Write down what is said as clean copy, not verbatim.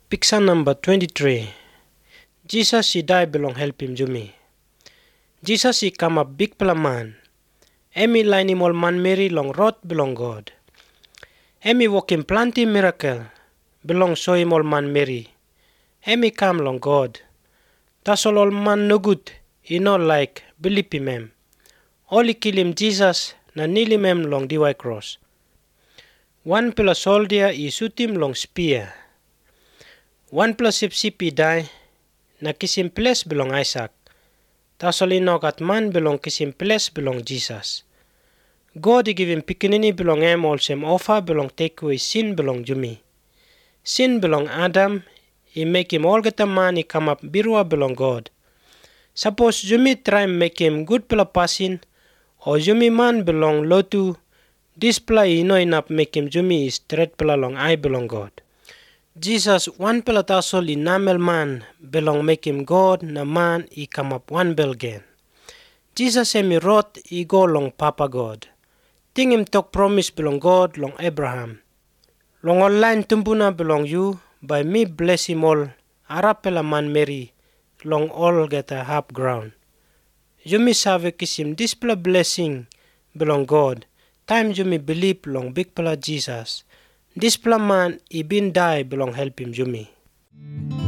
Picture number 23. Jesus he die belong help him Jumi. Jesus he come up big pala man. Emi line him all man Mary long road belong God. Emi walk him plenty miracle belong show him all man Mary. Emi come long God. That's all man no good. He not like believe him em. Only kill him Jesus na nail him em long the white cross. One pila soldier he shoot him long spear. One plus sip he die na kisim place belong Isaac. Tasoli no kat man belong kisim place belong Jesus. God he give him pikinini belong em all same offer belong take away sin belong Jumi. Sin belong Adam. He make him all get a man he come up birua belong God. Suppose Jumi try make him good pela pasin or Jumi man belong lotu. Display no enough make him Jumi is straight pela long I belong God. Jesus one pela tasol in namel man belong make him God na man he come up one belgen. Jesus emi rot he go long Papa God. Ting him talk promise belong God long Abraham. Long online tumbuna belong you by me bless him all. Arapela man Mary long all get a half ground. You me save kisim display blessing belong God. Time you me believe long big pala Jesus. This man he been die belong help him Jumi.